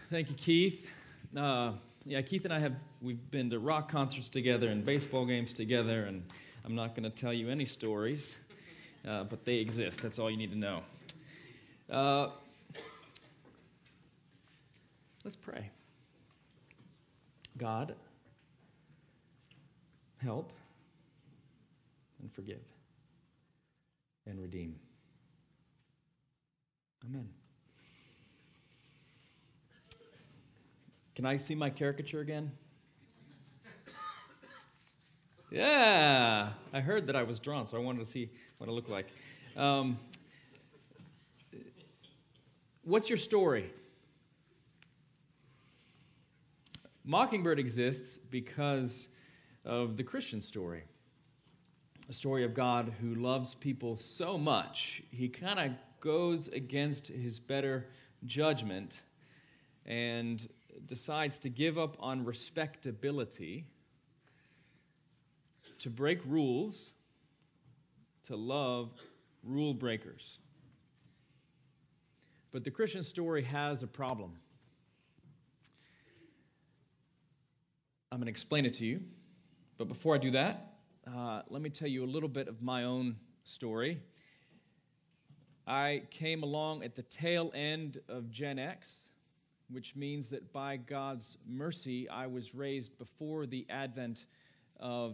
Thank you, Keith. Keith and we've been to rock concerts together and baseball games together, and I'm not going to tell you any stories, but they exist. That's all you need to know. Let's pray. God, help and forgive and redeem. Amen. Can I see my caricature again? Yeah, I heard that I was drawn, so I wanted to see what it looked like. What's your story? Mockingbird exists because of the Christian story. A story of God who loves people so much, he kind of goes against his better judgment and decides to give up on respectability, to break rules, to love rule breakers. But the Christian story has a problem. I'm going to explain it to you. But before I do that, let me tell you a little bit of my own story. I came along at the tail end of Gen X, which means that by God's mercy, I was raised before the advent of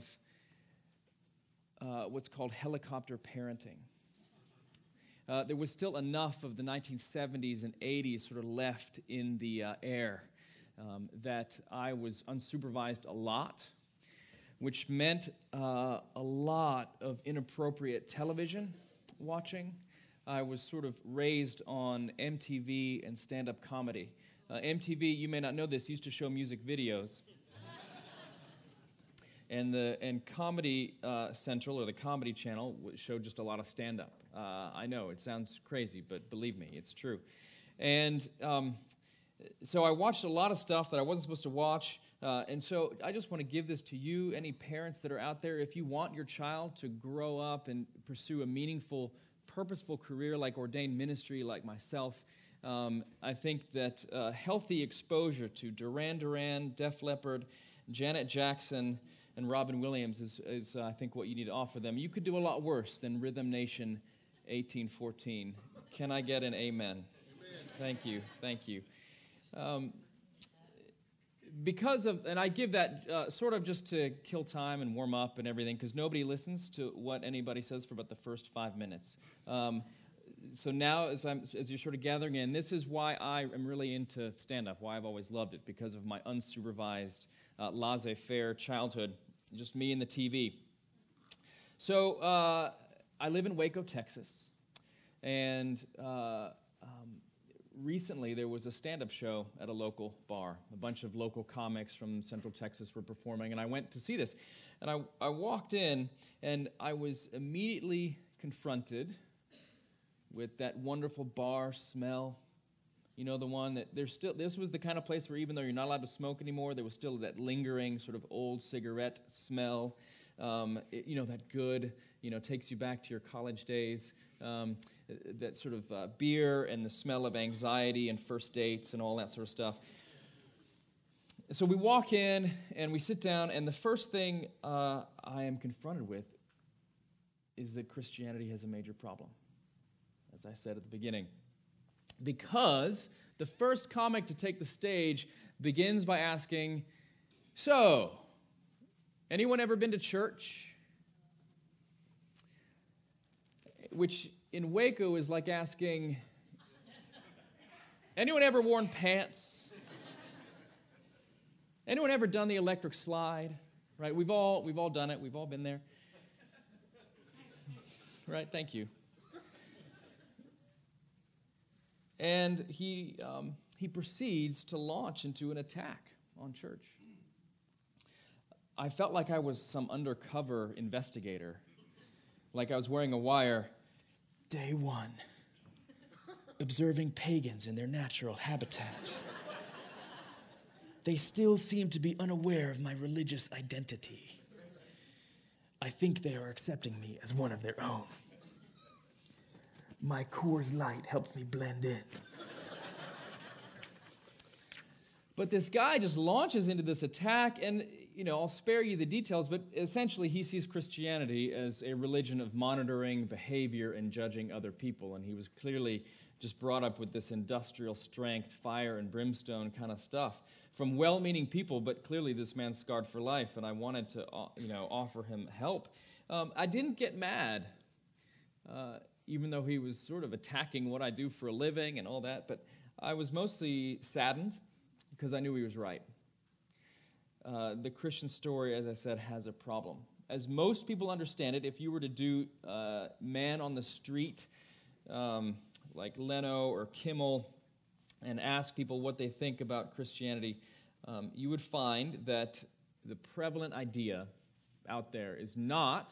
what's called helicopter parenting. There was still enough of the 1970s and 80s sort of left in the air that I was unsupervised a lot, which meant a lot of inappropriate television watching. I was sort of raised on MTV and stand-up comedy. MTV, you may not know this, used to show music videos. And Comedy Central, or the Comedy Channel, showed just a lot of stand-up. I know, it sounds crazy, but believe me, it's true. And so I watched a lot of stuff that I wasn't supposed to watch. And so I just want to give this to you, any parents that are out there. If you want your child to grow up and pursue a meaningful, purposeful career like ordained ministry like myself, I think that healthy exposure to Duran Duran, Def Leppard, Janet Jackson, and Robin Williams is I think, what you need to offer them. You could do a lot worse than Rhythm Nation 1814. Can I get an amen? Amen. Thank you. And I give that sort of just to kill time and warm up and everything, because nobody listens to what anybody says for about the first 5 minutes. So now, as you're sort of gathering in, this is why I am really into stand-up, why I've always loved it, because of my unsupervised, laissez-faire childhood, just me and the TV. So I live in Waco, Texas, and recently there was a stand-up show at a local bar. A bunch of local comics from Central Texas were performing, and I went to see this. And I walked in, and I was immediately confronted with that wonderful bar smell. You know, the one that this was the kind of place where even though you're not allowed to smoke anymore, there was still that lingering sort of old cigarette smell. That good, takes you back to your college days. That sort of beer and the smell of anxiety and first dates and all that sort of stuff. So we walk in and we sit down, and the first thing I am confronted with is that Christianity has a major problem, as I said at the beginning. Because the first comic to take the stage begins by asking, so, anyone ever been to church? Which in Waco is like asking, anyone ever worn pants? Anyone ever done the electric slide? Right? We've all done it. We've all been there. Right? Thank you. And he proceeds to launch into an attack on church. I felt like I was some undercover investigator, like I was wearing a wire. Day 1, observing pagans in their natural habitat. They still seem to be unaware of my religious identity. I think they are accepting me as one of their own. My Coors Light helps me blend in. But this guy just launches into this attack, and, I'll spare you the details, but essentially he sees Christianity as a religion of monitoring behavior and judging other people, and he was clearly just brought up with this industrial strength, fire and brimstone kind of stuff from well-meaning people, but clearly this man's scarred for life, and I wanted to, offer him help. I didn't get mad, even though he was sort of attacking what I do for a living and all that, but I was mostly saddened because I knew he was right. The Christian story, as I said, has a problem. As most people understand it, if you were to do man on the street, like Leno or Kimmel, and ask people what they think about Christianity, you would find that the prevalent idea out there is not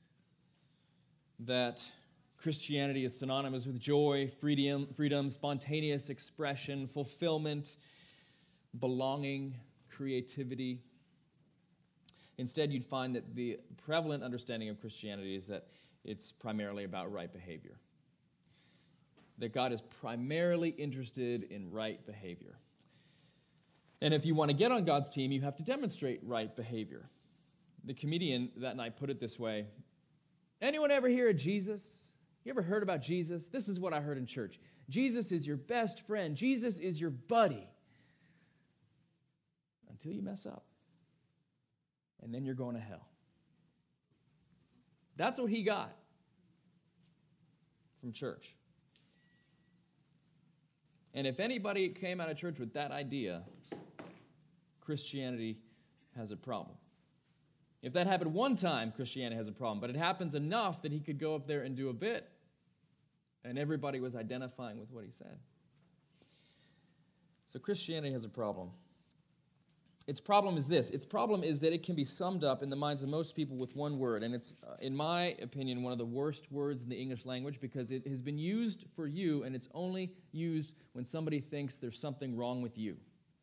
that Christianity is synonymous with joy, freedom, spontaneous expression, fulfillment, belonging, creativity. Instead, you'd find that the prevalent understanding of Christianity is that it's primarily about right behavior. That God is primarily interested in right behavior. And if you want to get on God's team, you have to demonstrate right behavior. The comedian that night put it this way: anyone ever hear of Jesus? You ever heard about Jesus? This is what I heard in church. Jesus is your best friend. Jesus is your buddy. Until you mess up. And then you're going to hell. That's what he got from church. And if anybody came out of church with that idea, Christianity has a problem. If that happened one time, Christianity has a problem. But it happens enough that he could go up there and do a bit, and everybody was identifying with what he said. So Christianity has a problem. Its problem is this. Its problem is that it can be summed up in the minds of most people with one word, and it's, in my opinion, one of the worst words in the English language because it has been used for you, and it's only used when somebody thinks there's something wrong with you.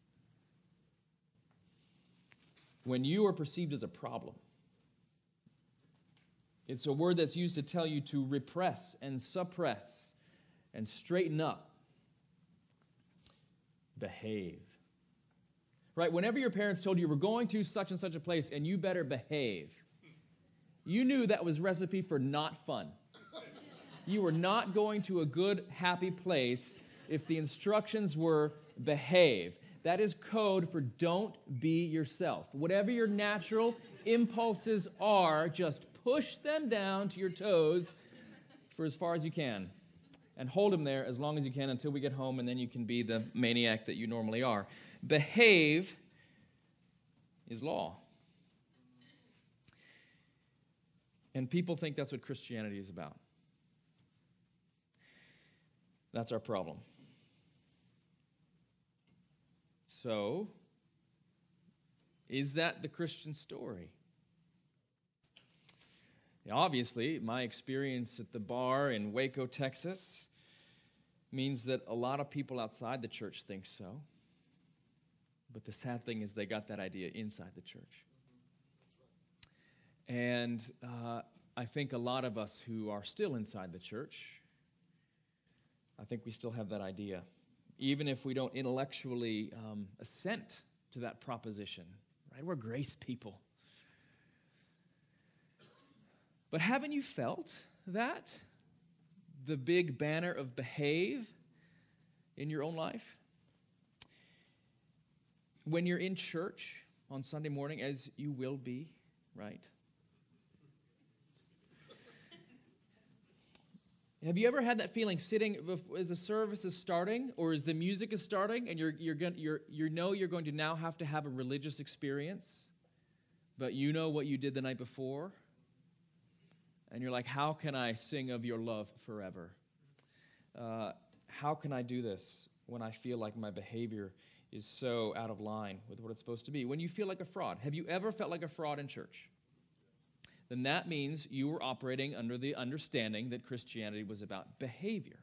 When you are perceived as a problem. It's a word that's used to tell you to repress and suppress and straighten up. Behave. Right? Whenever your parents told you we're going to such and such a place and you better behave, you knew that was recipe for not fun. You were not going to a good, happy place if the instructions were behave. That is code for don't be yourself. Whatever your natural impulses are, just push them down to your toes for as far as you can. And hold them there as long as you can until we get home, and then you can be the maniac that you normally are. Behave is law. And people think that's what Christianity is about. That's our problem. So, is that the Christian story? Obviously, my experience at the bar in Waco, Texas, means that a lot of people outside the church think so. But the sad thing is they got that idea inside the church. And I think a lot of us who are still inside the church, I think we still have that idea. Even if we don't intellectually assent to that proposition, right? We're grace people. But haven't you felt that? The big banner of behave in your own life? When you're in church on Sunday morning, as you will be, right? Have you ever had that feeling sitting as the service is starting or as the music is starting and you're going to now have to have a religious experience, but you know what you did the night before? And you're like, how can I sing of your love forever? How can I do this when I feel like my behavior is so out of line with what it's supposed to be? When you feel like a fraud. Have you ever felt like a fraud in church? Then that means you were operating under the understanding that Christianity was about behavior.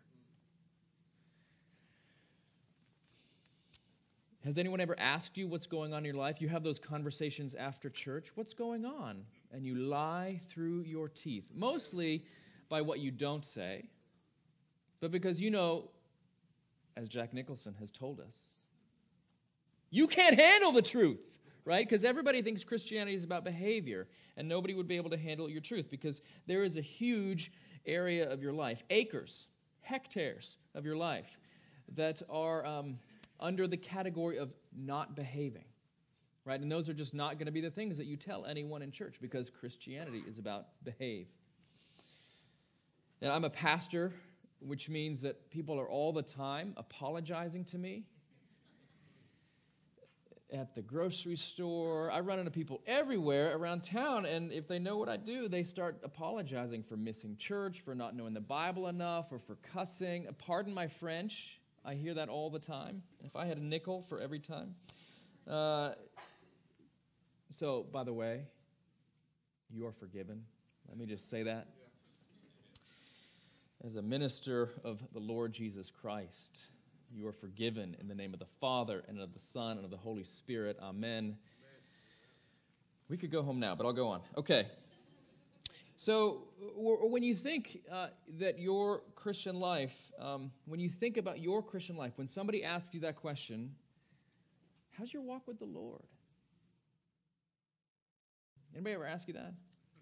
Has anyone ever asked you what's going on in your life? You have those conversations after church. What's going on? And you lie through your teeth, mostly by what you don't say, but because you know, as Jack Nicholson has told us, You can't handle the truth, right? Because everybody thinks Christianity is about behavior, and nobody would be able to handle your truth because there is a huge area of your life, acres, hectares of your life that are under the category of not behaving, right? And those are just not going to be the things that you tell anyone in church because Christianity is about behave. And I'm a pastor, which means that people are all the time apologizing to me. At the grocery store, I run into people everywhere around town, and if they know what I do, they start apologizing for missing church, for not knowing the Bible enough, or for cussing. Pardon my French. I hear that all the time. If I had a nickel for every time. So, by the way, you are forgiven. Let me just say that. As a minister of the Lord Jesus Christ, you are forgiven in the name of the Father and of the Son and of the Holy Spirit. Amen. We could go home now, but I'll go on. Okay. So when you think that your Christian life, when you think about your Christian life, when somebody asks you that question, how's your walk with the Lord? Anybody ever ask you that?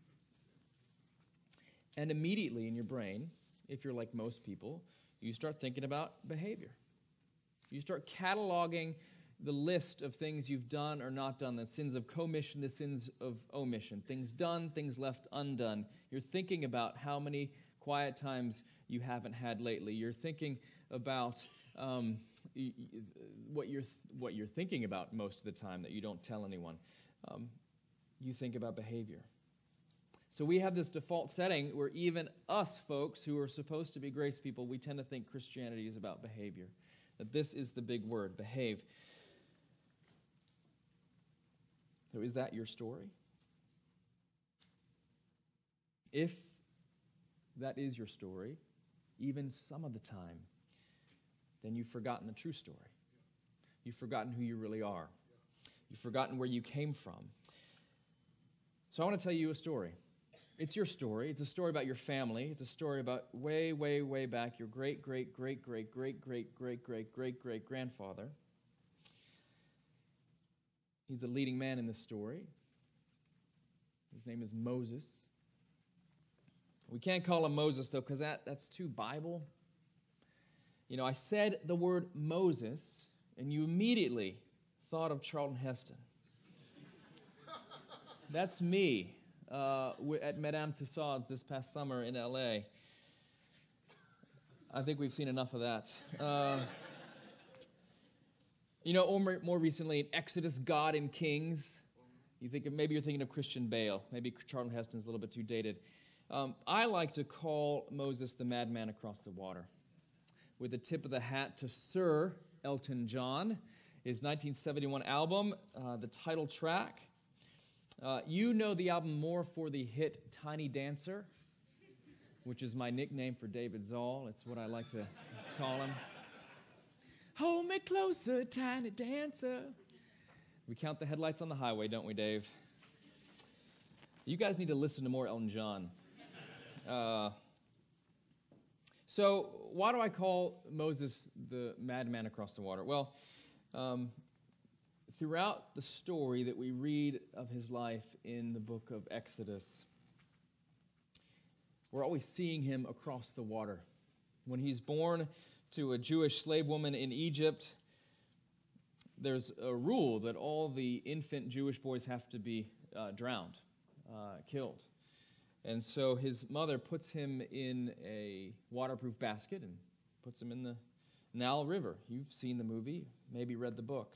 And immediately in your brain, if you're like most people, you start thinking about behavior. You start cataloging the list of things you've done or not done, the sins of commission, the sins of omission, things done, things left undone. You're thinking about how many quiet times you haven't had lately. You're thinking about what you're thinking about most of the time that you don't tell anyone. You think about behavior. So we have this default setting where even us folks who are supposed to be grace people, we tend to think Christianity is about behavior. That this is the big word, behave. So is that your story? If that is your story, even some of the time, then you've forgotten the true story. You've forgotten who you really are. You've forgotten where you came from. So I want to tell you a story. It's your story. It's a story about your family. It's a story about way, way, way back, your great-great-great-great-great-great-great-great-great-grandfather. He's the leading man in this story. His name is Moses. We can't call him Moses, though, because that's too Bible. You know, I said the word Moses, and you immediately thought of Charlton Heston. That's me. At Madame Tussauds this past summer in L.A. I think we've seen enough of that. Or more recently in Exodus, God and Kings. Maybe you're thinking of Christian Bale. Maybe Charlton Heston's a little bit too dated. I like to call Moses the madman across the water. With a tip of the hat to Sir Elton John, his 1971 album, the title track. You know the album more for the hit Tiny Dancer, which is my nickname for David Zoll. It's what I like to call him. Hold me closer, tiny dancer. We count the headlights on the highway, don't we, Dave? You guys need to listen to more Elton John. So why do I call Moses the madman across the water? Well, throughout the story that we read of his life in the book of Exodus, we're always seeing him across the water. When he's born to a Jewish slave woman in Egypt, there's a rule that all the infant Jewish boys have to be drowned, killed. And so his mother puts him in a waterproof basket and puts him in the Nile River. You've seen the movie, maybe read the book.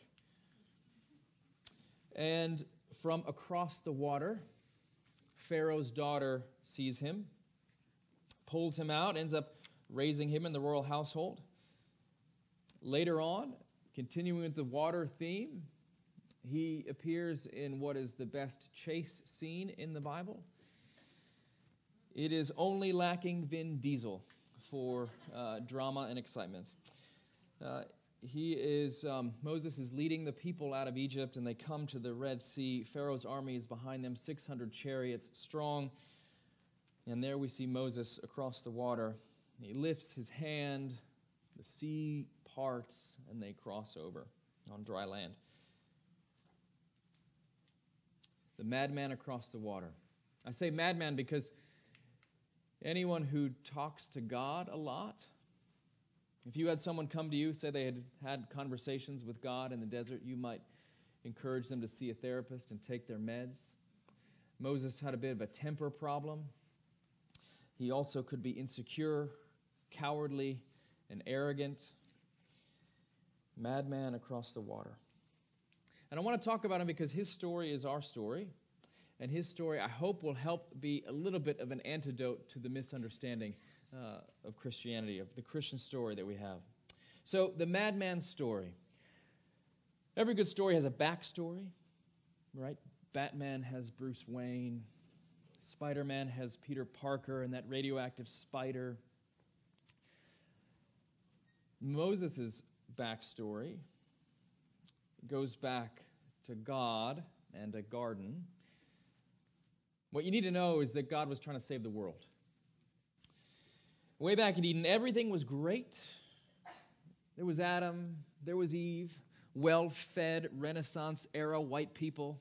And from across the water, Pharaoh's daughter sees him, pulls him out, ends up raising him in the royal household. Later on, continuing with the water theme, he appears in what is the best chase scene in the Bible. It is only lacking Vin Diesel for drama and excitement. Moses is leading the people out of Egypt, and they come to the Red Sea. Pharaoh's army is behind them, 600 chariots strong. And there we see Moses across the water. He lifts his hand, the sea parts, and they cross over on dry land. the madman across the water. I say madman because anyone who talks to God a lot, if you had someone come to you, say they had had conversations with God in the desert, you might encourage them to see a therapist and take their meds. Moses had a bit of a temper problem. He also could be insecure, cowardly, and arrogant. Madman across the water. And I want to talk about him because his story is our story. And his story, I hope, will help be a little bit of an antidote to the misunderstanding of Christianity, of the Christian story that we have. So, the madman's story. Every good story has a backstory, right? Batman has Bruce Wayne. Spider-Man has Peter Parker and that radioactive spider. Moses' backstory goes back to God and a garden. What you need to know is that God was trying to save the world. Way back in Eden, everything was great. There was Adam, there was Eve, well-fed, Renaissance-era white people.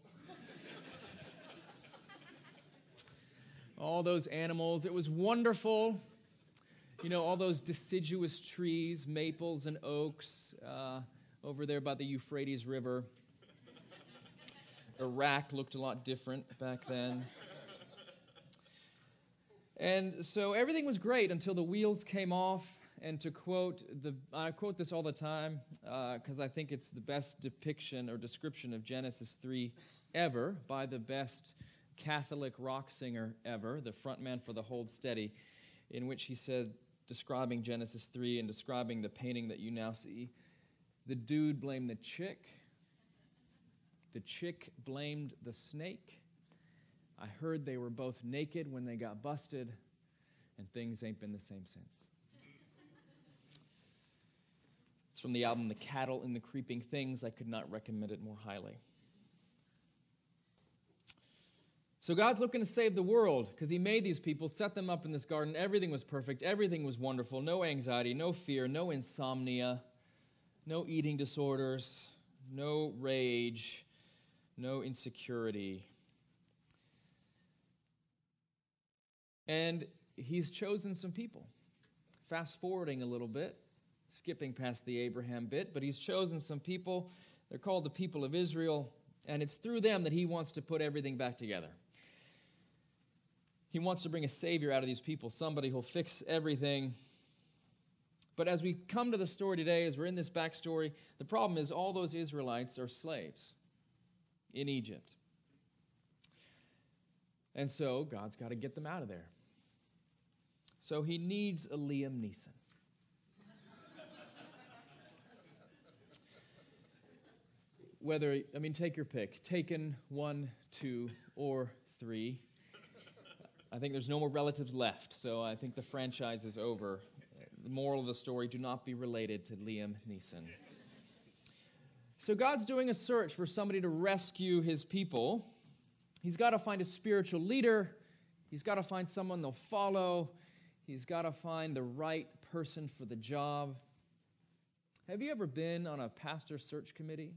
All those animals. It was wonderful. You know, all those deciduous trees, maples and oaks over there by the Euphrates River. Iraq looked a lot different back then. And so everything was great until the wheels came off. And to quote, I quote this all the time because I think it's the best depiction or description of Genesis 3 ever by the best Catholic rock singer ever, the frontman for the Hold Steady, in which he said, describing Genesis 3 and describing the painting that you now see, the dude blamed the chick blamed the snake. I heard they were both naked when they got busted, and things ain't been the same since. It's from the album The Cattle and the Creeping Things. I could not recommend it more highly. So God's looking to save the world because he made these people, set them up in this garden. Everything was perfect. Everything was wonderful. No anxiety, no fear, no insomnia, no eating disorders, no rage, no insecurity. And he's chosen some people. Fast forwarding a little bit, skipping past the Abraham bit, but he's chosen some people. They're called the people of Israel, and it's through them that he wants to put everything back together. He wants to bring a savior out of these people, somebody who'll fix everything. But as we come to the story today, as we're in this backstory, the problem is all those Israelites are slaves in Egypt. And so God's got to get them out of there. So he needs a Liam Neeson. Take your pick. Taken 1, 2, or 3. I think there's no more relatives left, so I think the franchise is over. The moral of the story, do not be related to Liam Neeson. So God's doing a search for somebody to rescue his people. He's got to find a spiritual leader. He's got to find someone they'll follow. He's got to find the right person for the job. Have you ever been on a pastor search committee?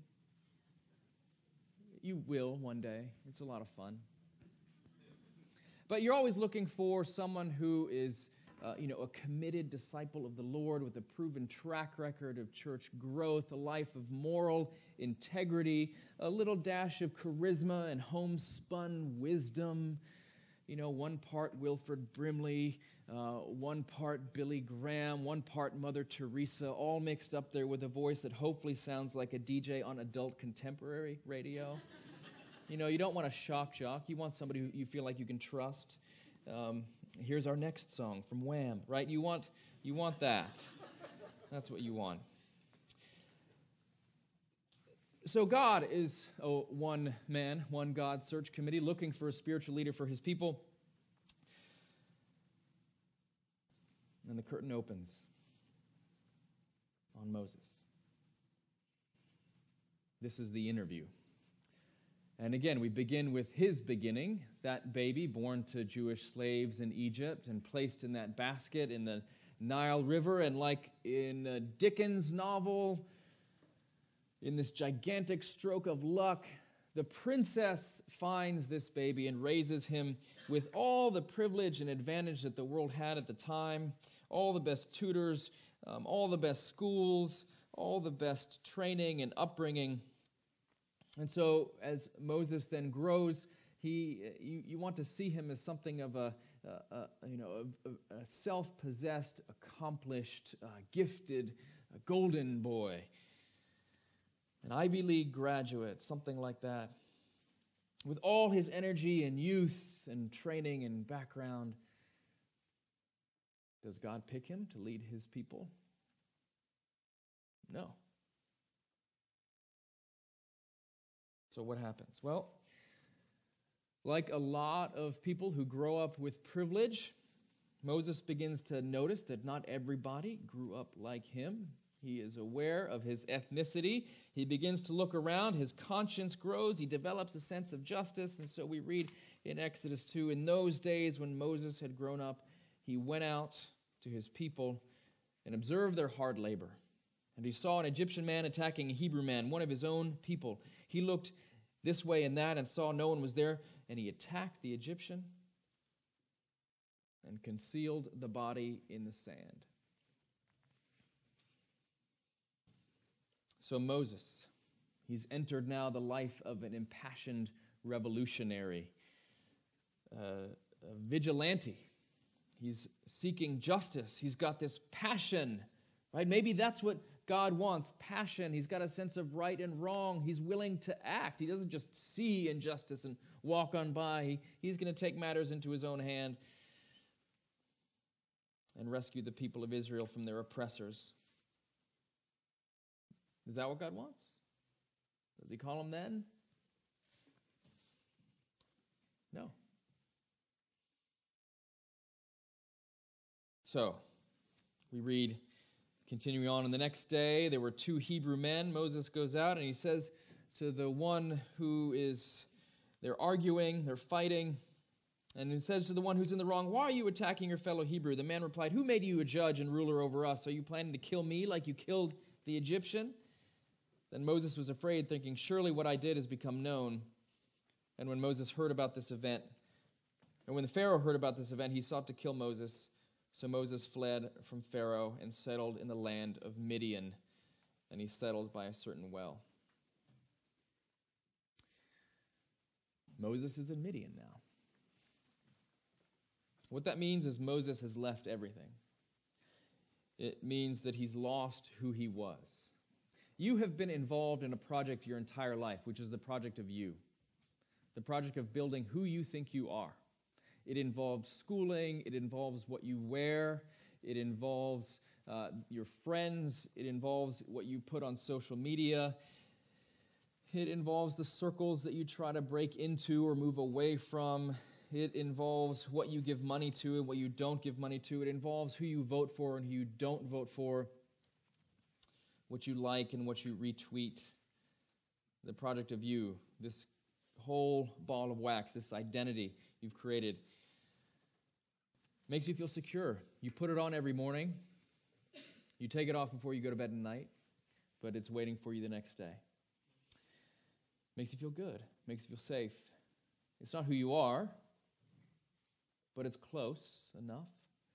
You will one day. It's a lot of fun. But you're always looking for someone who is, a committed disciple of the Lord with a proven track record of church growth, a life of moral integrity, a little dash of charisma and homespun wisdom. One part Wilford Brimley, one part Billy Graham, one part Mother Teresa, all mixed up there with a voice that hopefully sounds like a DJ on adult contemporary radio. You don't want a shock jock. You want somebody who you feel like you can trust. Here's our next song from Wham, right? You want that. That's what you want. So God is a one man, one God search committee looking for a spiritual leader for his people. And the curtain opens on Moses. This is the interview. And again, we begin with his beginning, that baby born to Jewish slaves in Egypt and placed in that basket in the Nile River. And like in a Dickens novel, in this gigantic stroke of luck, The princess finds this baby and raises him with all the privilege and advantage that the world had at the time, all the best tutors, all the best schools, all the best training and upbringing. And so as Moses then grows, you want to see him as something of a self-possessed, accomplished, gifted, golden boy, an Ivy League graduate, something like that. With all his energy and youth and training and background, does God pick him to lead his people? No. So what happens? Well, like a lot of people who grow up with privilege, Moses begins to notice that not everybody grew up like him. He is aware of his ethnicity. He begins to look around. His conscience grows. He develops a sense of justice. And so we read in Exodus 2, in those days when Moses had grown up, he went out to his people and observed their hard labor. And he saw an Egyptian man attacking a Hebrew man, one of his own people. He looked this way and that and saw no one was there, and he attacked the Egyptian and concealed the body in the sand. So Moses, he's entered now the life of an impassioned revolutionary, a vigilante. He's seeking justice. He's got this passion, right? Maybe that's what God wants, passion. He's got a sense of right and wrong. He's willing to act. He doesn't just see injustice and walk on by. He's going to take matters into his own hand and rescue the people of Israel from their oppressors. Is that what God wants? Does he call him then? No. So, we read, continuing on the next day, there were two Hebrew men. Moses goes out and he says to the one they're arguing, they're fighting, and he says to the one who's in the wrong, why are you attacking your fellow Hebrew? The man replied, who made you a judge and ruler over us? Are you planning to kill me like you killed the Egyptian? Then Moses was afraid, thinking, surely what I did has become known. And when Moses heard about this event, and when the Pharaoh heard about this event, he sought to kill Moses. So Moses fled from Pharaoh and settled in the land of Midian, and he settled by a certain well. Moses is in Midian now. What that means is Moses has left everything. It means that he's lost who he was. You have been involved in a project your entire life, which is the project of you, the project of building who you think you are. It involves schooling, it involves what you wear, it involves your friends, it involves what you put on social media, it involves the circles that you try to break into or move away from, it involves what you give money to and what you don't give money to, it involves who you vote for and who you don't vote for, what you like and what you retweet, the project of you, this whole ball of wax, this identity you've created. Makes you feel secure. You put it on every morning. You take it off before you go to bed at night, but it's waiting for you the next day. Makes you feel good. Makes you feel safe. It's not who you are, but it's close enough.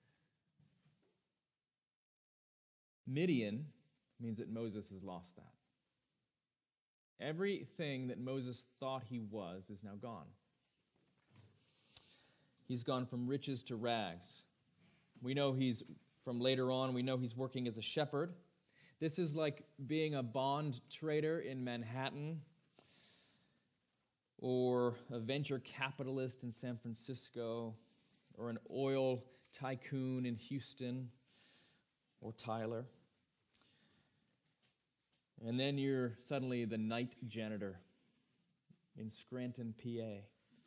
Midian means that Moses has lost that. Everything that Moses thought he was is now gone. He's gone from riches to rags. We know from later on, we know he's working as a shepherd. This is like being a bond trader in Manhattan or a venture capitalist in San Francisco or an oil tycoon in Houston or Tyler. And then you're suddenly the night janitor in Scranton, PA.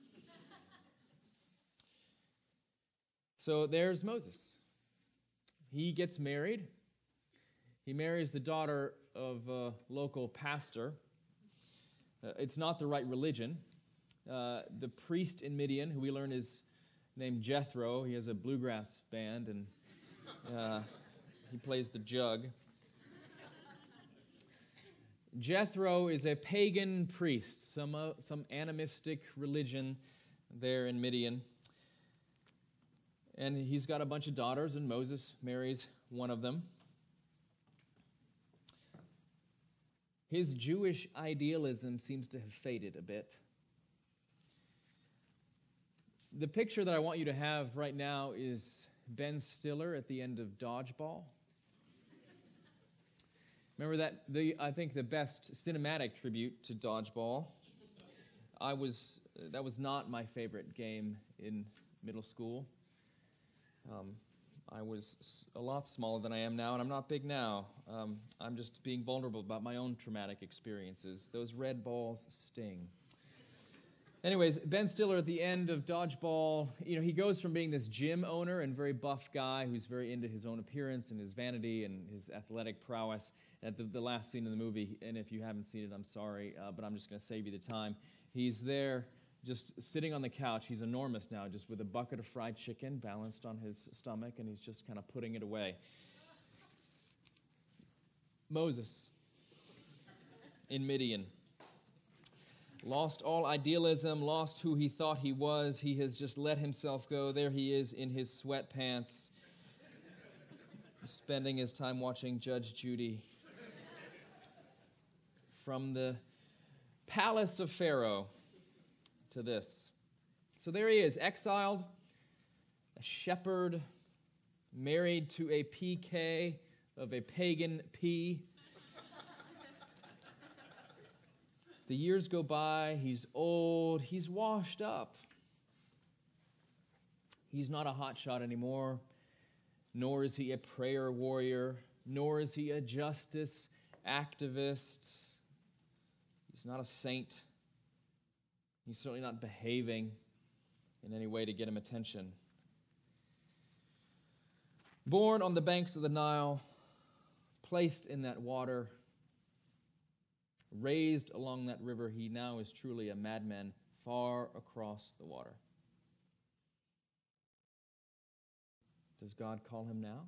So there's Moses. He gets married. He marries the daughter of a local pastor. It's not the right religion. The priest in Midian, who we learn is named Jethro, he has a bluegrass band, and he plays the jug. Jethro is a pagan priest, some animistic religion there in Midian. And he's got a bunch of daughters, and Moses marries one of them. His Jewish idealism seems to have faded a bit. The picture that I want you to have right now is Ben Stiller at the end of Dodgeball. Remember that? I think the best cinematic tribute to Dodgeball. That was not my favorite game in middle school. I was a lot smaller than I am now, and I'm not big now. I'm just being vulnerable about my own traumatic experiences. Those red balls sting. Anyways, Ben Stiller at the end of Dodgeball, he goes from being this gym owner and very buff guy who's very into his own appearance and his vanity and his athletic prowess at the last scene of the movie. And if you haven't seen it, I'm sorry, but I'm just going to save you the time. He's there just sitting on the couch. He's enormous now, just with a bucket of fried chicken balanced on his stomach, and he's just kind of putting it away. Moses in Midian. Lost all idealism, lost who he thought he was. He has just let himself go. There he is in his sweatpants, spending his time watching Judge Judy. From the palace of Pharaoh to this. So there he is, exiled, a shepherd, married to a PK of a pagan P. The years go by, he's old, he's washed up. He's not a hotshot anymore, nor is he a prayer warrior, nor is he a justice activist. He's not a saint. He's certainly not behaving in any way to get him attention. Born on the banks of the Nile, placed in that water, raised along that river, he now is truly a madman far across the water. Does God call him now?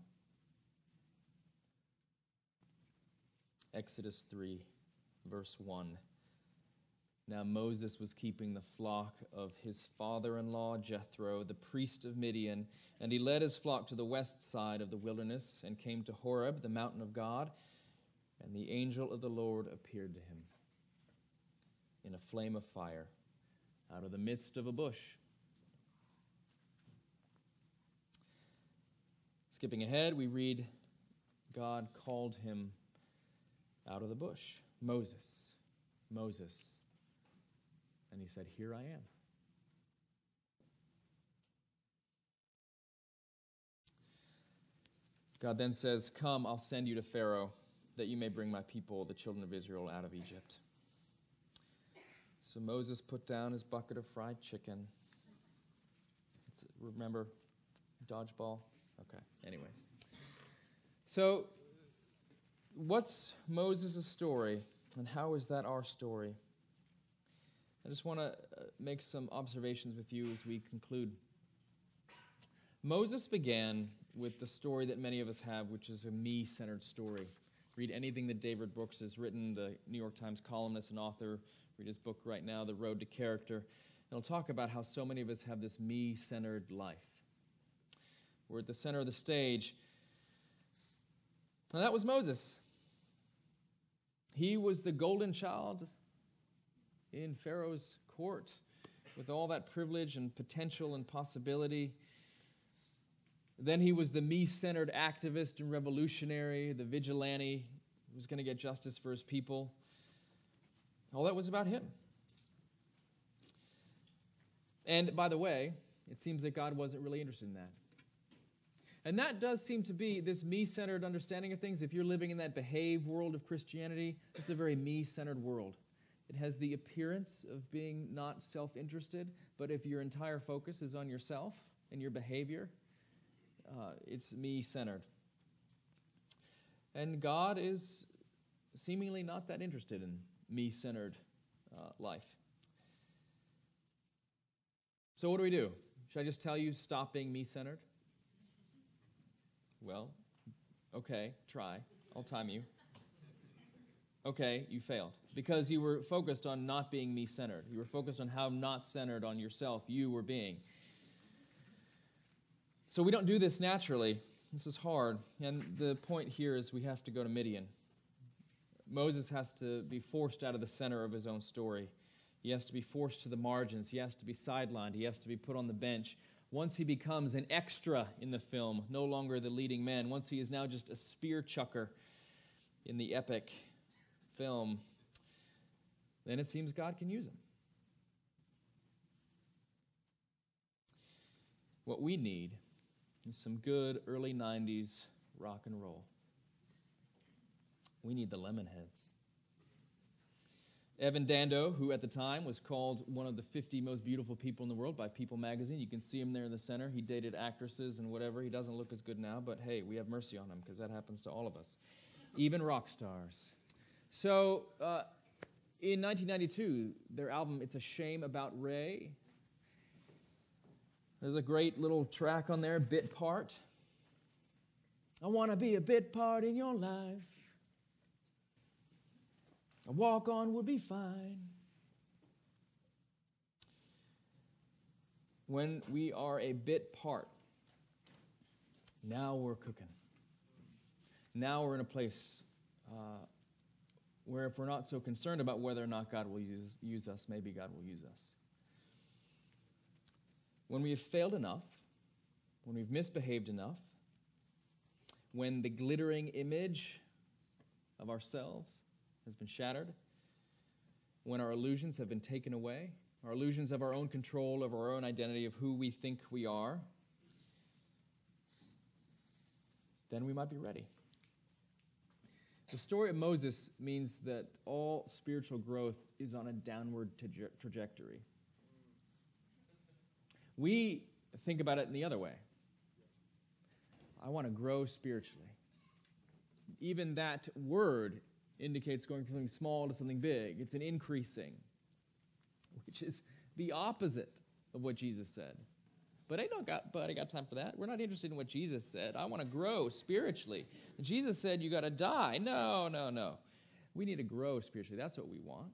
Exodus 3, verse 1. Now Moses was keeping the flock of his father-in-law Jethro, the priest of Midian, and he led his flock to the west side of the wilderness and came to Horeb, the mountain of God, and the angel of the Lord appeared to him in a flame of fire out of the midst of a bush. Skipping ahead, we read, God called him out of the bush, Moses, Moses. And he said, here I am. God then says, come, I'll send you to Pharaoh, that you may bring my people, the children of Israel, out of Egypt. So Moses put down his bucket of fried chicken. Remember Dodgeball? Okay, anyways. So what's Moses' story, and how is that our story? I just want to make some observations with you as we conclude. Moses began with the story that many of us have, which is a me-centered story. Read anything that David Brooks has written, the New York Times columnist and author. Read his book right now, The Road to Character. And he'll talk about how so many of us have this me-centered life. We're at the center of the stage. And that was Moses. He was the golden child in Pharaoh's court with all that privilege and potential and possibility. Then he was the me-centered activist and revolutionary, the vigilante who was going to get justice for his people. All that was about him. And by the way, it seems that God wasn't really interested in that. And that does seem to be this me-centered understanding of things. If you're living in that behave world of Christianity, it's a very me-centered world. It has the appearance of being not self-interested, but if your entire focus is on yourself and your behavior, it's me-centered. And God is seemingly not that interested in me-centered life. So what do? Should I just tell you, stop being me-centered? Well, okay, try. I'll time you. Okay, you failed. Because you were focused on not being me-centered. You were focused on how not centered on yourself you were being. So we don't do this naturally. This is hard. And the point here is we have to go to Midian. Moses has to be forced out of the center of his own story. He has to be forced to the margins. He has to be sidelined. He has to be put on the bench. Once he becomes an extra in the film, no longer the leading man, once he is now just a spear chucker in the epic film, then it seems God can use him. What we need is some good early 90s rock and roll. We need the Lemonheads. Evan Dando, who at the time was called one of the 50 most beautiful people in the world by People magazine. You can see him there in the center. He dated actresses and whatever. He doesn't look as good now, but hey, we have mercy on him because that happens to all of us, even rock stars. So in 1992, their album, It's a Shame About Ray, there's a great little track on there, Bit Part. I want to be a bit part in your life. A walk-on would be fine. When we are a bit part, now we're cooking. Now we're in a place where if we're not so concerned about whether or not God will use us, maybe God will use us. When we have failed enough, when we've misbehaved enough, when the glittering image of ourselves has been shattered, when our illusions have been taken away, our illusions of our own control, of our own identity, of who we think we are, then we might be ready. The story of Moses means that all spiritual growth is on a downward trajectory. We think about it in the other way. I want to grow spiritually. Even that word indicates going from something small to something big. It's an increasing, which is the opposite of what Jesus said. But I got time for that. We're not interested in what Jesus said. I want to grow spiritually. Jesus said you got to die. No. We need to grow spiritually. That's what we want.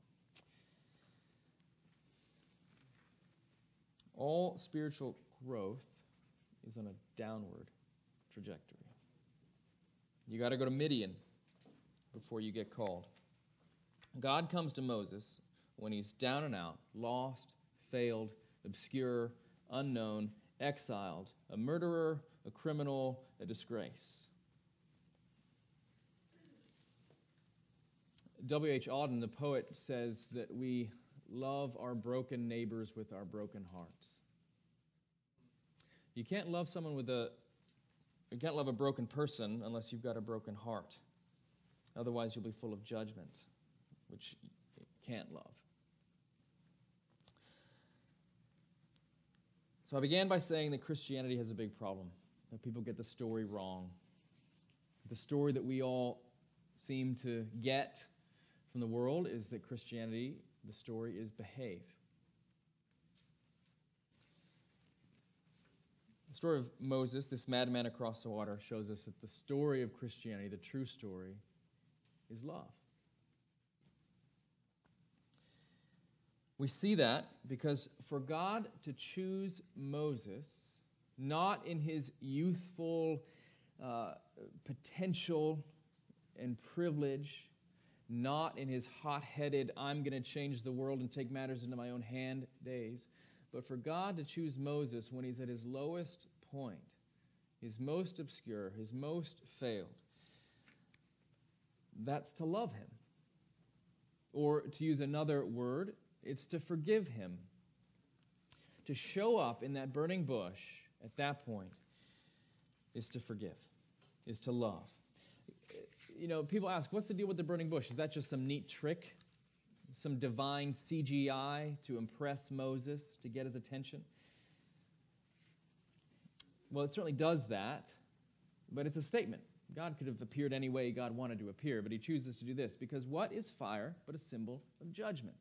All spiritual growth is on a downward trajectory. You got to go to Midian before you get called. God comes to Moses when he's down and out, lost, failed, obscure, unknown, exiled, a murderer, a criminal, a disgrace. W.H. Auden, the poet, says that we love our broken neighbors with our broken hearts. You can't love a broken person unless you've got a broken heart. Otherwise, you'll be full of judgment, which you can't love. So I began by saying that Christianity has a big problem, that people get the story wrong. The story that we all seem to get from the world is that Christianity, the story is behave. The story of Moses, this madman across the water, shows us that the story of Christianity, the true story, is love. We see that because for God to choose Moses, not in his youthful potential and privilege, not in his hot-headed, I'm going to change the world and take matters into my own hand days, but for God to choose Moses when he's at his lowest point, his most obscure, his most failed, that's to love him. Or to use another word, it's to forgive him. To show up in that burning bush at that point is to forgive, is to love. You know, people ask, what's the deal with the burning bush? Is that just some neat trick? Some divine CGI to impress Moses, to get his attention? Well, it certainly does that, but it's a statement. God could have appeared any way God wanted to appear, but he chooses to do this, because what is fire but a symbol of judgment?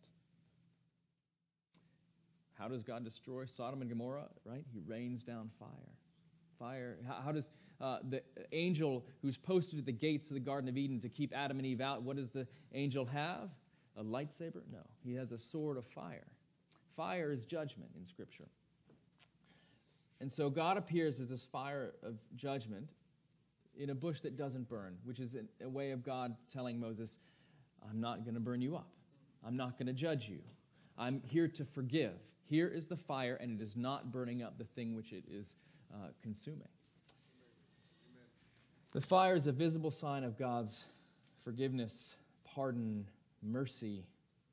How does God destroy Sodom and Gomorrah, right? He rains down fire. How does the angel who's posted at the gates of the Garden of Eden to keep Adam and Eve out, what does the angel have? A lightsaber? No. He has a sword of fire. Fire is judgment in Scripture. And so God appears as this fire of judgment in a bush that doesn't burn, which is a way of God telling Moses, I'm not going to burn you up. I'm not going to judge you. I'm here to forgive. Here is the fire, and it is not burning up the thing which it is consuming. Amen. The fire is a visible sign of God's forgiveness, pardon, mercy.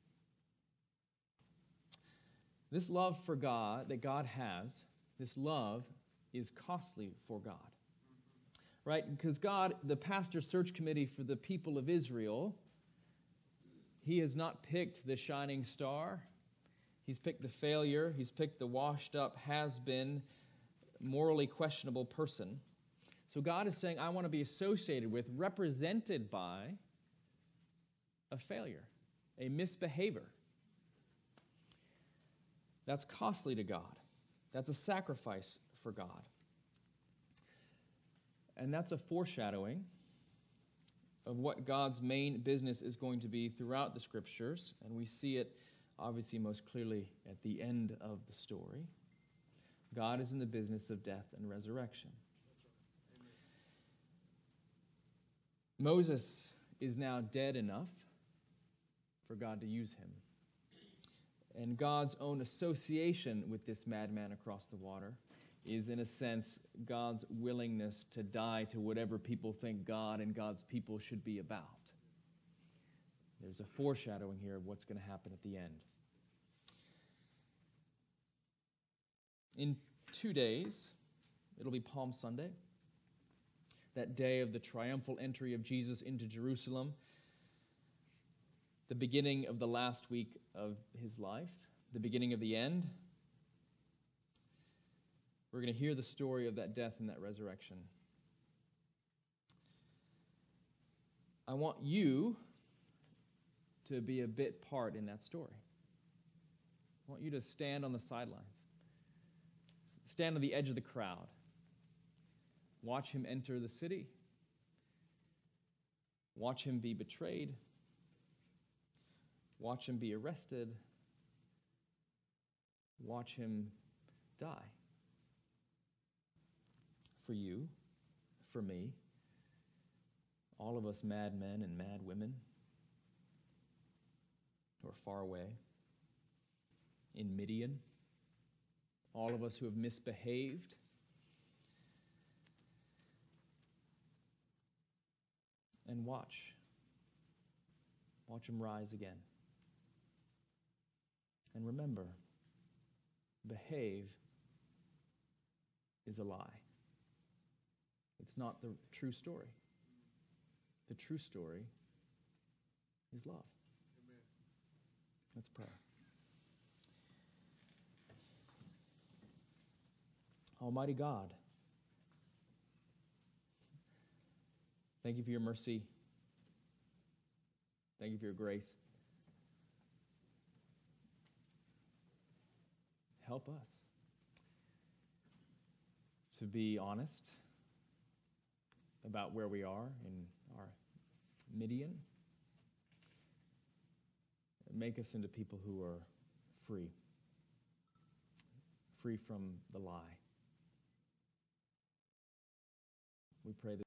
This love for God that God has, this love is costly for God. Right? Because God, the pastor search committee for the people of Israel, he has not picked the shining star. He's picked the failure. He's picked the washed up, has-been, morally questionable person. So God is saying, I want to be associated with, represented by a failure, a misbehavior. That's costly to God. That's a sacrifice for God. And that's a foreshadowing of what God's main business is going to be throughout the Scriptures. And we see it, obviously, most clearly at the end of the story. God is in the business of death and resurrection. That's right. Amen. Moses is now dead enough for God to use him. And God's own association with this madman across the water is, in a sense, God's willingness to die to whatever people think God and God's people should be about. There's a foreshadowing here of what's going to happen at the end. In 2 days, it'll be Palm Sunday, that day of the triumphal entry of Jesus into Jerusalem, the beginning of the last week of his life, the beginning of the end. We're going to hear the story of that death and that resurrection. I want you to be a bit part in that story. I want you to stand on the sidelines. Stand on the edge of the crowd. Watch him enter the city. Watch him be betrayed. Watch him be arrested. Watch him die. For you, for me, all of us mad men and mad women who are far away, in Midian, all of us who have misbehaved, and watch him rise again. And remember, behave is a lie. It's not the true story. The true story is love. Amen. Let's pray. Almighty God, thank you for your mercy. Thank you for your grace. Help us to be honest about where we are in our Midian. Make us into people who are free from the lie. We pray that